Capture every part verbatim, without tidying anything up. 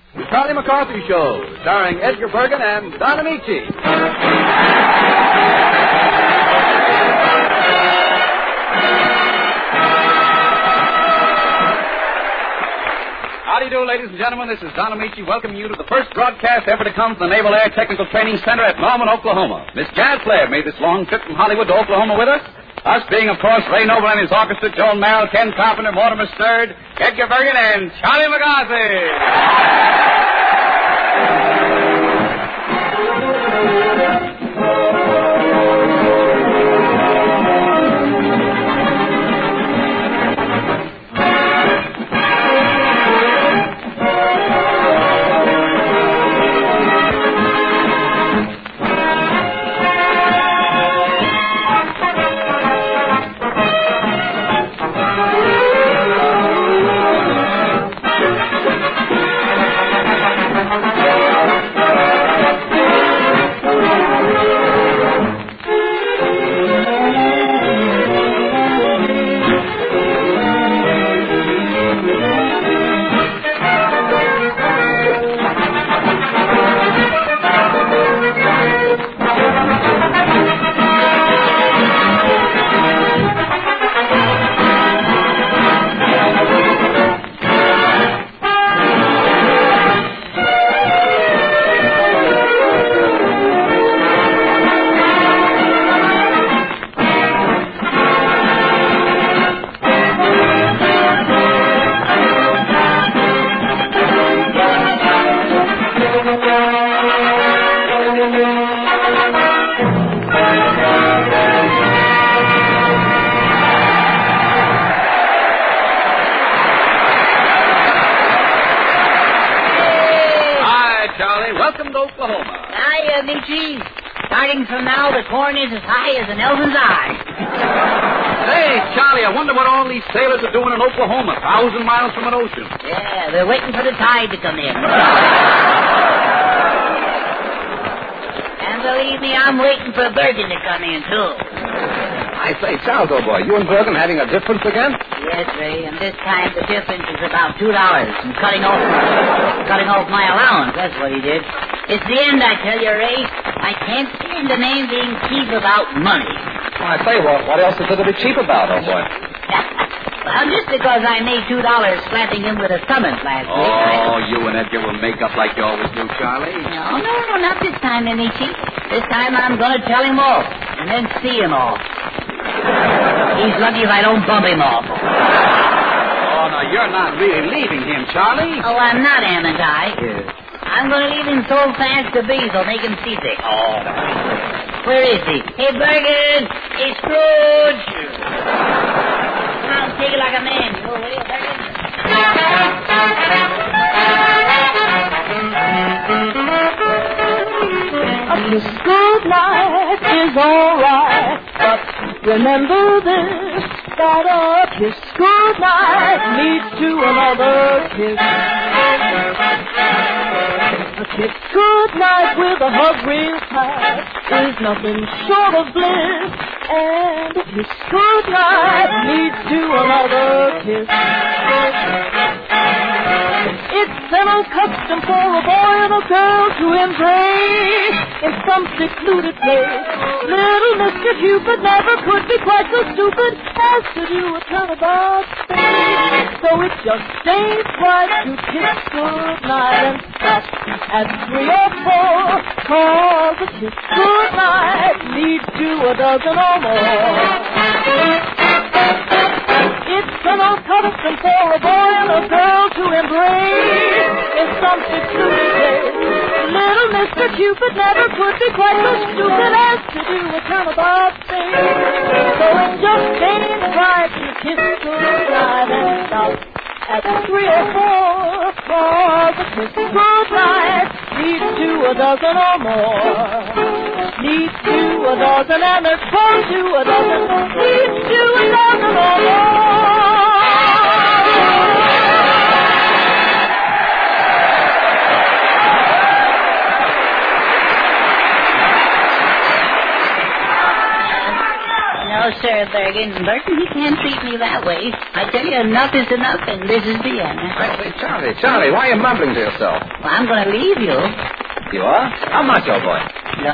The Charlie McCarthy Show, starring Edgar Bergen and Don Amici. How do you do, ladies and gentlemen? This is Don Amici welcoming you to the first broadcast ever to come from the Naval Air Technical Training Center at Norman, Oklahoma. Miss Jazz Flair made this long trip from Hollywood to Oklahoma with us. Us being, of course, Ray Noble and his orchestra, Joan Merrill, Ken Carpenter, Mortimer Sturd, Edgar Bergen, and Charlie McCarthy. Welcome to Oklahoma. Hi, Amici. Starting from now, the corn is as high as an elephant's eye. Hey, Charlie, I wonder what all these sailors are doing in Oklahoma, a thousand miles from an ocean. Yeah, they're waiting for the tide to come in. And believe me, I'm waiting for Bergen to come in, too. I say, Charles, old boy, you and Bergen having a difference again? Yes, Ray, and this time the difference is about two dollars from cutting off, cutting off my allowance. That's what he did. It's the end, I tell you, Ray. I can't stand a man being cheap about money. Well, I say, what, what else is there to be cheap about, old boy? Well, just because I made two dollars slapping him with a summons last week. Oh, you and Edgar will make up like you always do, Charlie. No, no, no, not this time, Amici. This time I'm going to tell him off and then see him off. He's lucky if I don't bump him off. Oh, now, you're not really leaving him, Charlie. Oh, I'm not, amn't I? Yes. I'm going to leave him so fast the breeze will make him seasick. Oh. Where is he? Hey, Bergen! Hey, Scrooge! Now, take it like a man. You will you, Bergen? This good life is alright, but remember this, that a kiss good night leads to another kiss. A kiss good night with a hug real tight is nothing short of bliss, and a kiss good night leads to another kiss. It's an old custom for a boy and a girl to embrace in some secluded place. Little Mister Cupid never could be quite so stupid as to do a turnabout thing. So it just ain't right to kiss goodnight and stop at three or four, cause a kiss goodnight leads to a dozen or more. It's an old custom for a boy and a girl to embrace in some secluded place. Little Mister Cupid never could be quite so stupid as to do a turnabout thing. So it just ain't right to kiss goodnight and stop at three or four, cause a kiss goodnight leads to a dozen or more. Leads to a dozen and there's four to a dozen. Leads to a dozen or more. No, sir, Bergen. Burton, he can't treat me that way. I tell you, enough is enough, and this is the end. Hey, Charlie, Charlie, why are you mumbling to yourself? Well, I'm going to leave you. You are? How much, old boy? No.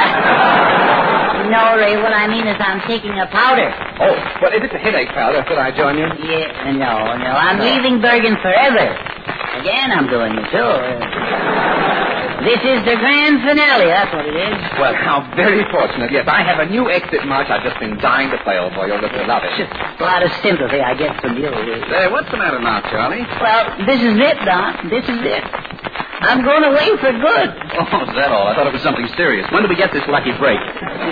No, Ray, what I mean is I'm taking a powder. Oh, well, if it's a headache powder, could I join you? Yeah, no, no. I'm No. leaving Bergen forever. Again, I'm doing it, too. This is the grand finale, that's what it is. Well, how very fortunate. Yes, I have a new exit march I've just been dying to play, old boy. You're going to love it. Just a lot of sympathy I get from you. Say, what's the matter now, Charlie? Well, this is it, Doc. This is it. I'm going away for good. Oh, is that all? I thought it was something serious. When do we get this lucky break?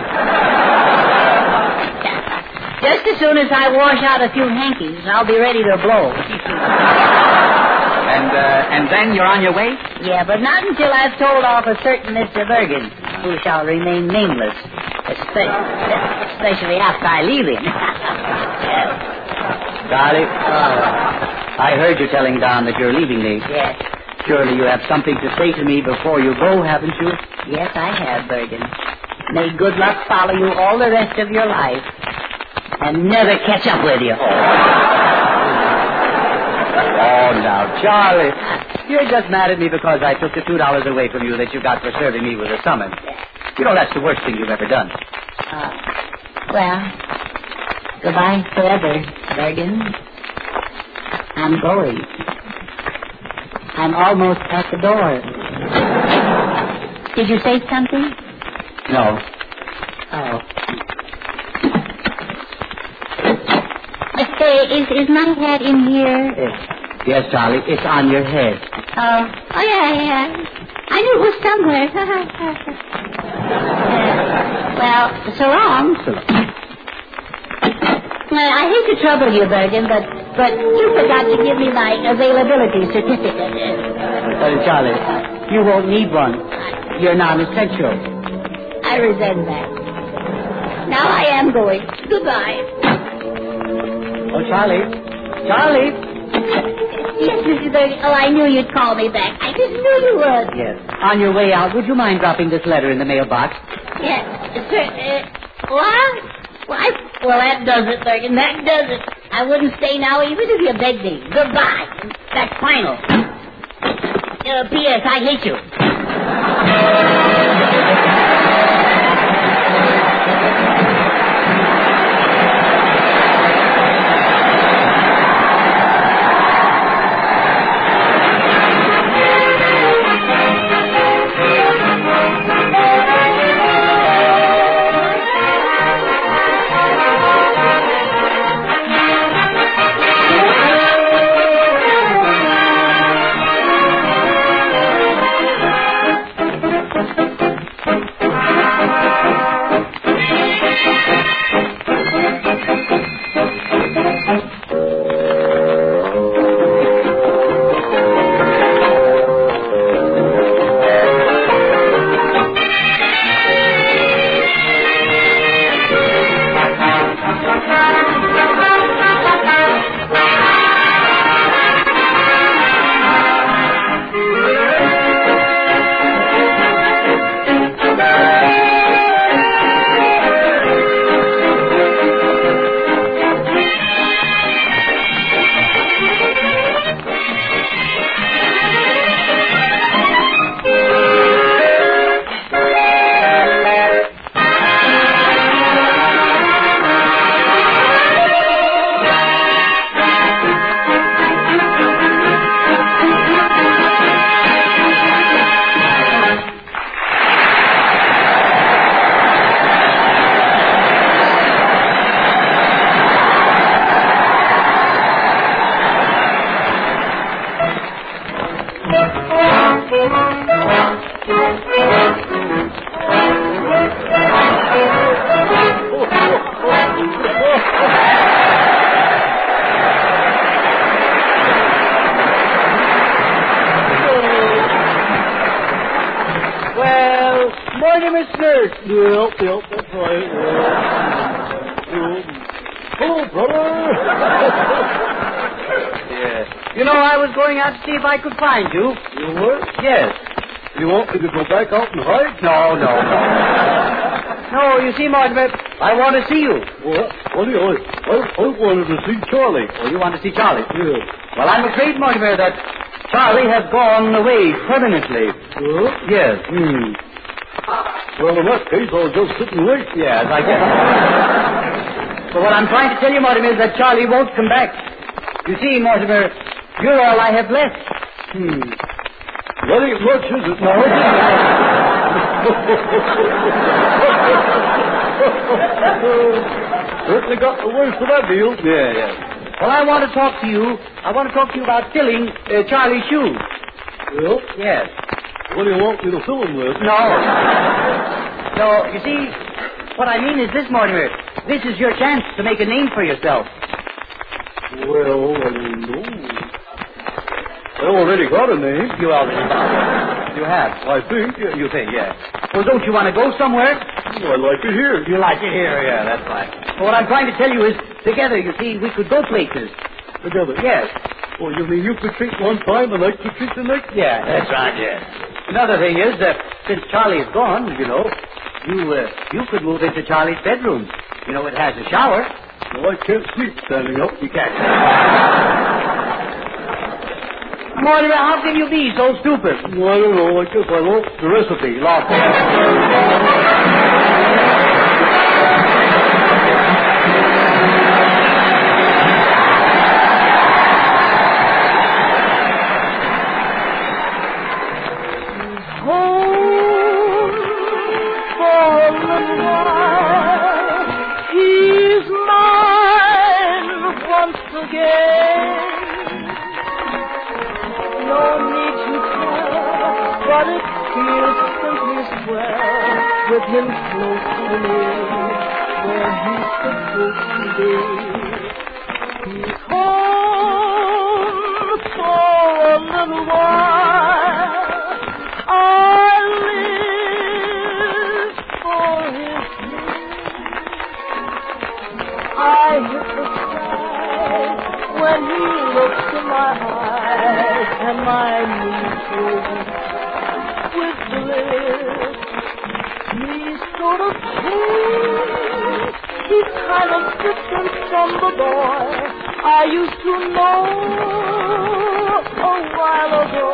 Just as soon as I wash out a few hankies, I'll be ready to blow. And, uh, and then you're on your way? Yeah, but not until I've told off a certain Mister Bergen, who shall remain nameless, especially, especially after I leave him. Charlie, uh, I heard you telling Don that you're leaving me. Yes. Surely you have something to say to me before you go, haven't you? Yes, I have, Bergen. May good luck follow you all the rest of your life, and never catch up with you. Oh, now, Charlie, you're just mad at me because I took the two dollars away from you that you got for serving me with a summons. You know, that's the worst thing you've ever done. Uh, well, goodbye forever, Bergen. I'm going. I'm almost at the door. Did you say something? No. Oh. Say, is, is my hat in here? Yes, yes, Charlie, it's on your head. Oh, oh yeah, yeah. I knew it was somewhere. uh, well, so long. So, Well, I hate to trouble you, Bergen, but but you forgot to give me my availability certificate. uh, Charlie, you won't need one. You're non-essential. I resent that. Now I am going. Goodbye. Oh, Charlie. Charlie. Yes, Mister Bergen. Oh, I knew you'd call me back. I just knew you would. Yes. On your way out, would you mind dropping this letter in the mailbox? Yes, sir. Uh, what? Why? Well, that does it, Bergen. That does it. I wouldn't stay now even if you begged me. Goodbye. That's final. Uh, P S. I hate you. Nurse. Yep, yep, that's right. Yep. Hello, brother. Yeah. You know, I was going out to see if I could find you. You were? Yes. You want me to go back out and hide? No, no, no. No, you see, Mortimer, I want to see you. Well, Ollie, I, I, I wanted to see Charlie. Oh, you want to see Charlie? Yeah. Well, I'm afraid, Mortimer, that Charlie has gone away permanently. Huh? Yes. Hmm. Well, in that case, I'll just sit and wait. Yes, I guess. But what I'm trying to tell you, Mortimer, is that Charlie won't come back. You see, Mortimer, you're all I have left. Hmm. That ain't much, is it, now? Certainly got the worst of that deal. Yeah, yeah. Well, I want to talk to you. I want to talk to you about filling uh, Charlie's shoes. Well, Yes. what do you want me to fill him with? No. No, you see, what I mean is this, Mortimer. This is your chance to make a name for yourself. Well, I don't know. I already got a name. You already You have. I think. You think, yeah. Well, don't you want to go somewhere? Oh, I like it here. You like it here, yeah, that's right. Well, what I'm trying to tell you is, together, you see, we could go places. Together. Yes. Oh, you mean you could treat one time and I could treat the next? Yeah, that's right, yes. Another thing is that since Charlie is gone, you know, you uh, you could move into Charlie's bedroom. You know, it has a shower. Well, I can't sleep standing up. You can't. Mortimer, how can you be so stupid? Well, I don't know. I guess I lost the recipe. Lost it. But it feels simply swell with him close to me, where he's supposed to be. He's home for a little while. I live for his kiss. I hit the sky when he looks in my eyes, and my knees go weak with bliss. He's sort of changed. He's kind of different from the boy I used to know a while ago.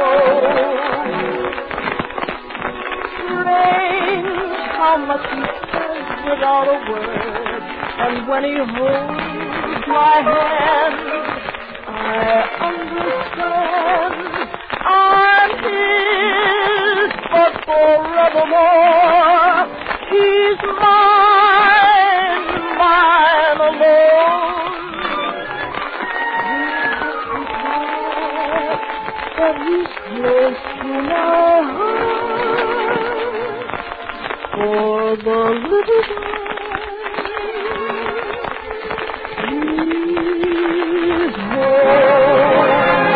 Strange how much he says without a word, and when he holds my hand, I understand. I'm his, but forevermore. He's mine, mine alone. But he's close to my heart for the little time. He's home.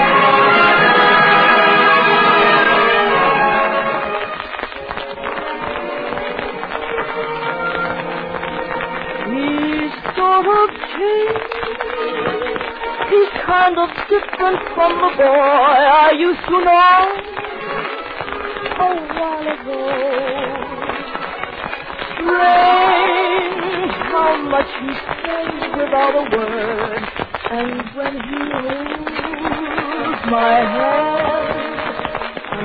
He's kind of different from the boy I used to know a while ago. Strange how much he says without a word, and when he holds my hand, I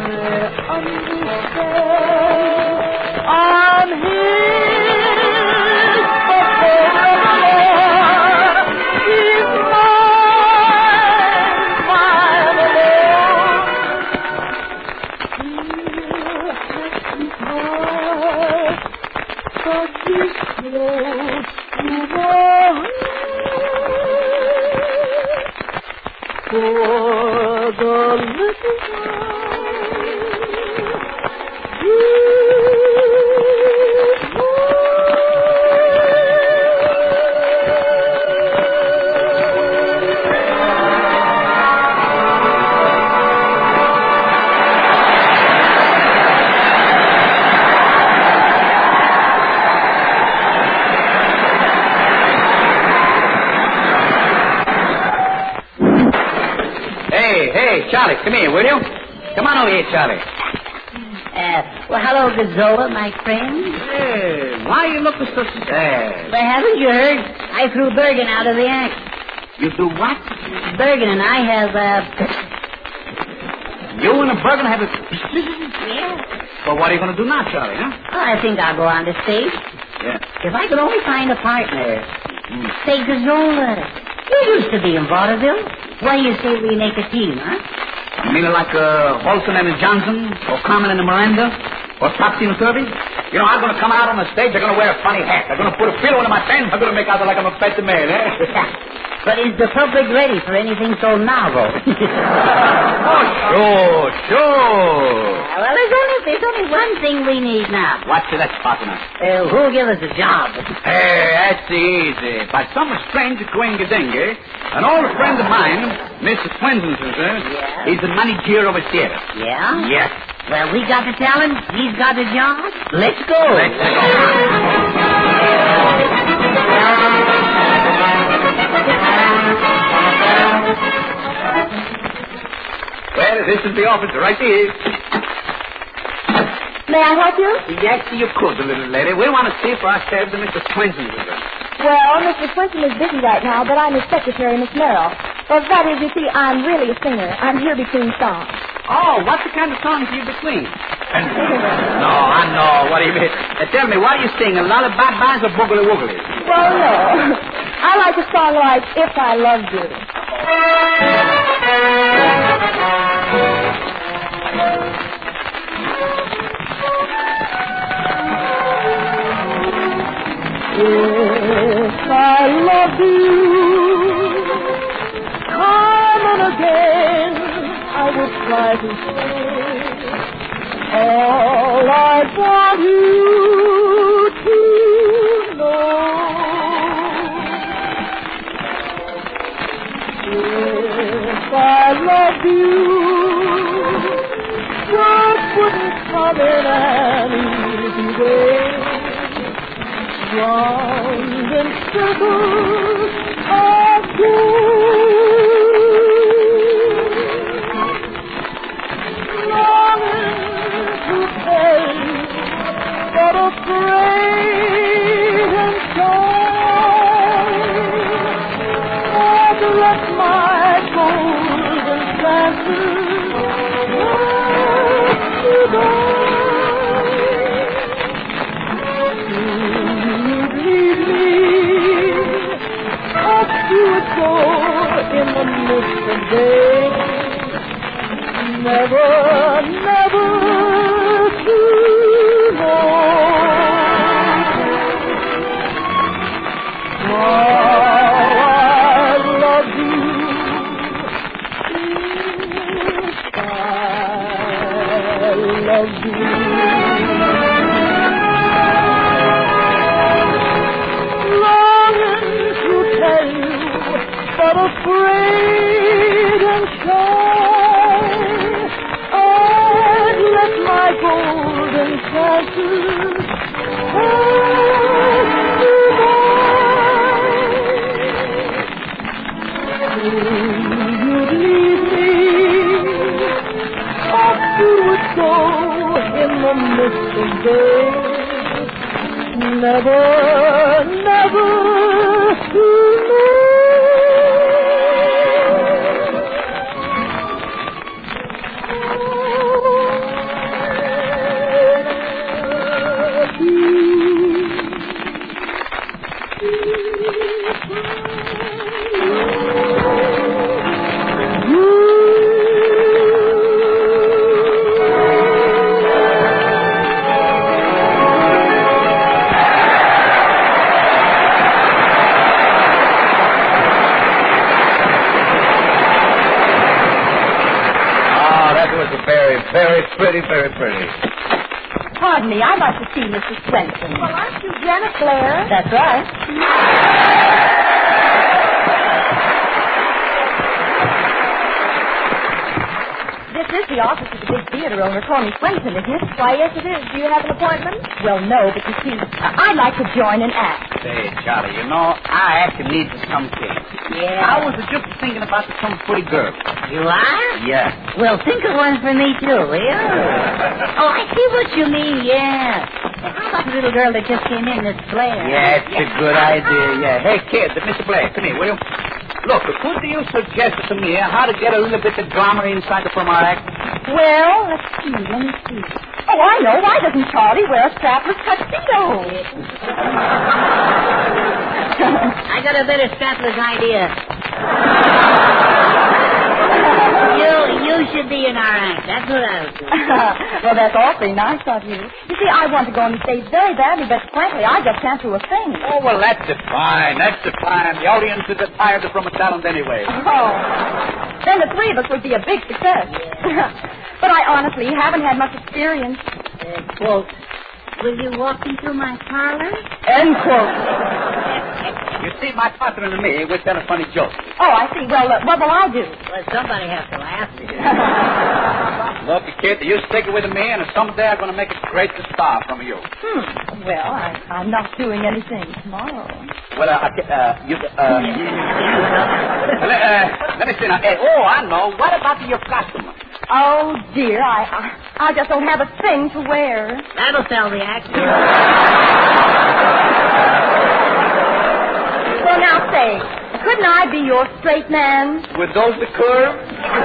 understand. I'm his, but forevermore. He's mine, mine alone. He'll have to part, but he's close to my heart for the little Charlie, come here, will you? Come on over here, Charlie. Uh, well, hello, Gazzola, my friend. Hey, why are you looking so sad? Well, haven't you heard? I threw Bergen out of the act. You do what? Bergen and I have, uh... You and a Bergen have a... yeah. Well, what are you going to do now, Charlie, huh? Well, I think I'll go on the stage. Yeah. If I could only find a partner. Mm. Say, Gazzola, you used to be in vaudeville. Why do you say we make a team, huh? You mean like uh, Holson and Johnson, or Carmen and Miranda, or Topsy and Kirby? You know, I'm going to come out on the stage, they're going to wear a funny hat. They're going to put a pillow in my pants. I'm going to make out like I'm a fat man, eh? But is the public ready for anything so novel? Oh, sure, sure. Uh, well, there's only, there's only one thing we need now. What's that, partner? Uh, who'll give us a job? Hey, that's easy. By some strange coincidence, an old friend of mine, Mister Swinton, sir, Yeah? he's the manager of a theater. Yeah? Yes. Well, we got the talent. He's got the job. Let's go. Let's go. Well, this is the office right here. May I help you? Yes, you could, little lady. We want to see for ourselves and Mister Swinton. Well, Mister Swinton is busy right now, but I'm his secretary, Miss Merrill. Well, that is, you see, I'm really a singer. I'm here between songs. Oh, what's the kind of songs you between? No, I know. What do you mean? Uh, tell me, what are you singing? Lullaby-bys or boogaloo-woogly? Well, no. I like a song like If I Loved You. If I loved you, come on again, I would try to say all I want you to know. If I loved you, words wouldn't come in an easy way. Round and circles of gold, longing to tell you, but afraid and shy. I'd let my golden chances pass you by. You would go in the midst of day, never, never to know. How I love you, if I love you. But afraid and shy, I'd let my golden chances pass me by. You'd leave me, off you would go in the midst of day, never, never to know. Very pretty, very pretty. Pardon me, I'd like to see Missus Swenson. Well, aren't you Janet Blair? That's right. This is the office of the big theater owner, Tony Swenson, isn't it? Why, yes, it is. Do you have an appointment? Well, no, but you see, I'd like to join an act. Say, Charlie, you know, I actually need something. Yeah. I was just thinking about some pretty girl. You are? Yeah. Well, think of one for me, too, will you? Oh, I see what you mean, yeah. How about the little girl that just came in, Miss Blair? Yeah, it's a good idea, yeah. Hey, kid, Mister Blair, come here, will you? Look, could you suggest to me how to get a little bit of drama inside the from our act? Well, let's see, let me see. Oh, I know. Why doesn't Charlie wear a strapless tuxedo? I got a better strapless idea. you you should be in our act. That's what I would do. Well, that's awfully nice of you. You see, I want to go on the stage very badly, but frankly, I just can't do a thing. Oh, well, that's the fine. That's the fine. The audience is tired from a talent anyway. Oh. Then the three of us would be a big success. But I honestly haven't had much experience. Uh, quote, will you walk into my parlor? End quote. You see, my partner and me, we tell a funny joke. Oh, I see. Well, uh, what will I do? Well, somebody has to laugh. Look, kid, you stick it with me, and someday I'm going to make a great star from you. Hmm. Well, I, I'm not doing anything tomorrow. Well, uh, uh, you, uh, uh, let me see now. Hey, oh, I know. What about your costume? Oh, dear, I, I I just don't have a thing to wear. That'll sell the act. Well, now say, couldn't I be your straight man? With those the curve?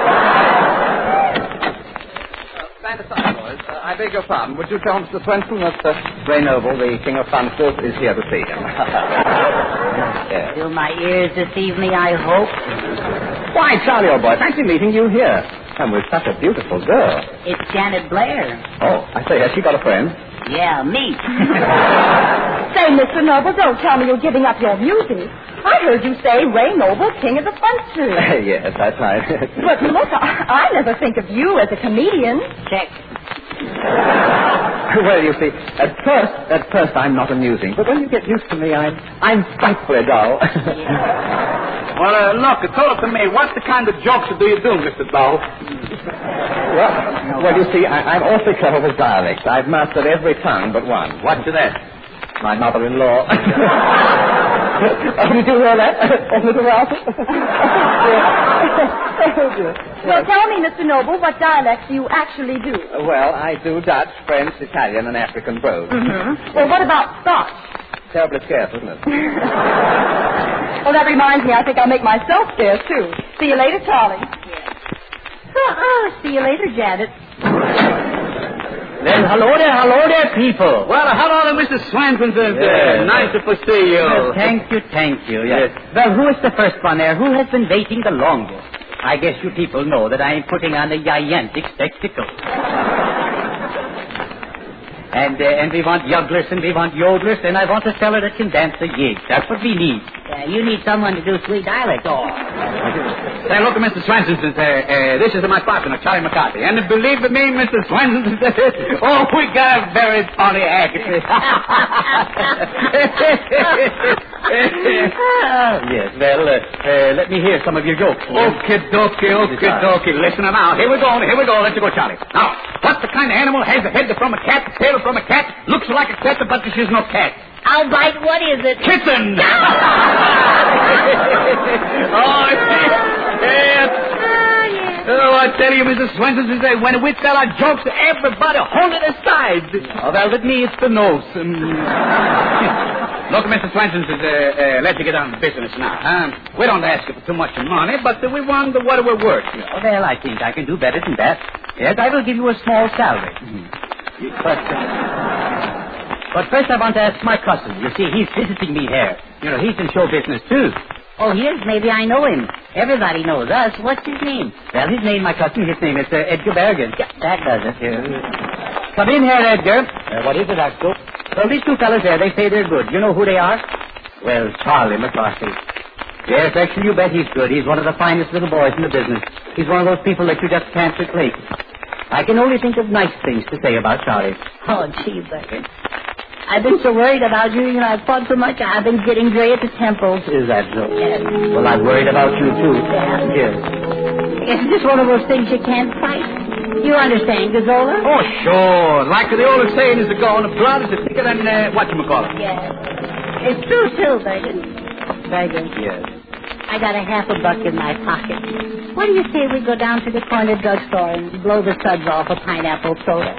Stand aside, boys. Uh, I beg your pardon. Would you tell Mister Swenson that uh, Ray Noble, the King of Funsters, is here to see him? Yes. Do my ears deceive me, I hope? Why, Charlie, old boy, fancy meeting you here. And with such a beautiful girl. It's Janet Blair. Oh, I say, has she got a friend? Yeah, me. Say, Mister Noble, don't tell me you're giving up your music. I heard you say Ray Noble, King of the Funsters. Yes, that's right. But look, I, I never think of you as a comedian. Check. Well, you see, at first, at first I'm not amusing, but when you get used to me, I'm, I'm frightfully dull. Well, uh, look, tell it to me. What the kind of jokes do you do, Mister Dull? Well, well, you see, I, I'm awfully clever with dialects. I've mastered every tongue but one. What's that? My mother-in-law. Oh, did you hear that? Oh, little Ralph? Well, tell me, Mister Noble, what dialects do you actually do? Well, I do Dutch, French, Italian, and African prose. Mm-hmm. Well, what about Scotch? Terribly scarce, isn't it? Well, that reminds me, I think I'll make myself scarce, too. See you later, Charlie. Oh, see you later, Janet. Then hello there, hello there, people. Well, hello, Mister Swenson. Uh, Yes. Nice to see you. Well, thank you, thank you. Yes. Well, who is the first one there? Who has been waiting the longest? I guess you people know that I am putting on a gigantic spectacle. And uh, and we want jugglers and we want yodelers, and I want a fellow that can dance a jig. That's what we need. Yeah, you need someone to do sweet dialect. Oh. Say, look, Mister Swenson, uh, uh, this is my partner, Charlie McCarthy. And believe me, Mister Swenson, oh, we got a very funny act. Yes, well, uh, uh, let me hear some of your jokes. Okie dokie, okie dokie. Listen now. Here we go, here we go. Let's go, Charlie. Now, what's the kind of animal has a head from a cat, tail from a cat, looks like a cat, but she's no cat? I'll bite. What is it? Kitten! Oh, yes. Oh, I tell you, Missus Swenson, when we tell our jokes, everybody hold it aside. Oh, well, with me, it's the nose. Um... Look, Mister Swenson, uh, uh, let's get on to business now. Um, we don't ask you for too much money, but uh, we want what we're worth. Oh, well, I think I can do better than that. Yes, I will give you a small salary. Mm-hmm. But, uh, but first I want to ask my cousin. You see, he's visiting me here. You know, he's in show business, too. Oh, yes, maybe I know him. Everybody knows us. What's his name? Well, his name, my cousin, his name is uh, Edgar Bergen. Yeah, that does it. Uh, come in here, Edgar. Uh, what is it, Axel? Well, these two fellas there, they say they're good. You know who they are? Well, Charlie McCarthy. Yes, actually, you bet he's good. He's one of the finest little boys in the business. He's one of those people that you just can't replace. I can only think of nice things to say about Charlie. Oh, gee, Bergen. I've been so worried about you. You know, I've fought so much. I've been getting gray at the temples. Is that so? Yes. Well, I'm worried about you, too. Yeah. Yes. It's just one of those things you can't fight. You understand, Gazzola? Oh, sure. Like the old saying is to go on the blood is thicker than uh, whatchamacallit. Yes. It's true, too, Bergen. Bergen. Yes. I got a half a buck in my pocket. What do you say we go down to the corner drugstore and blow the suds off a pineapple soda?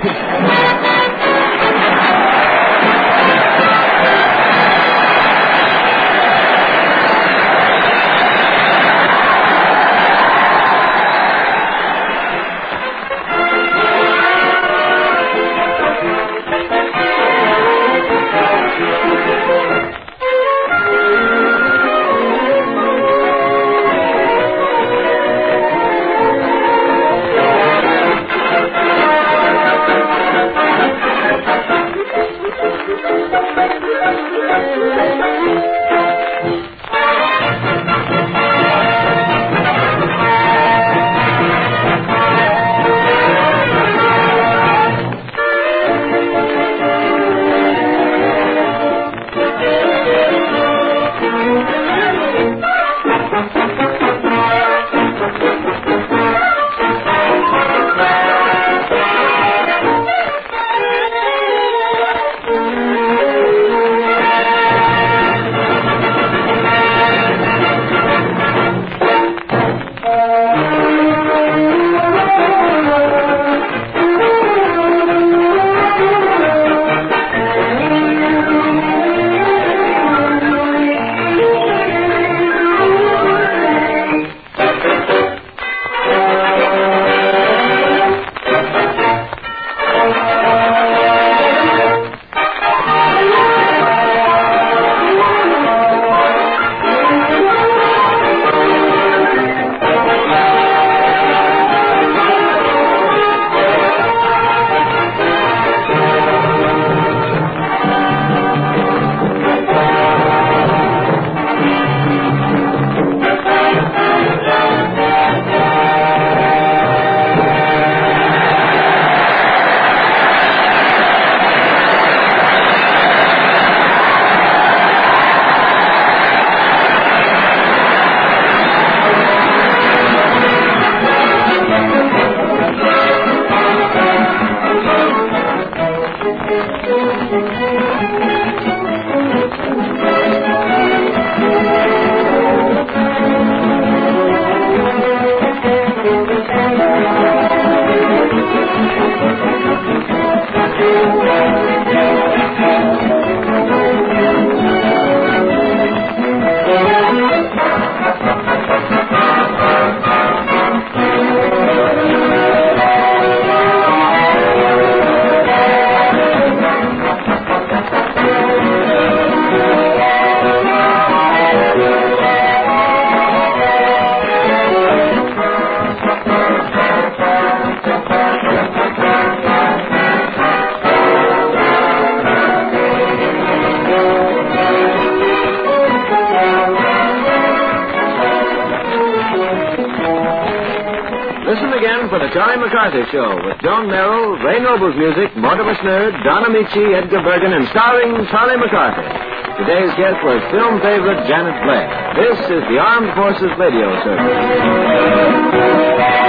For the Charlie McCarthy Show with Joan Merrill, Ray Noble's music, Mortimer Snerd, Don Amici, Edgar Bergen, and starring Charlie McCarthy. Today's guest was film favorite Janet Blair. This is the Armed Forces Radio Service.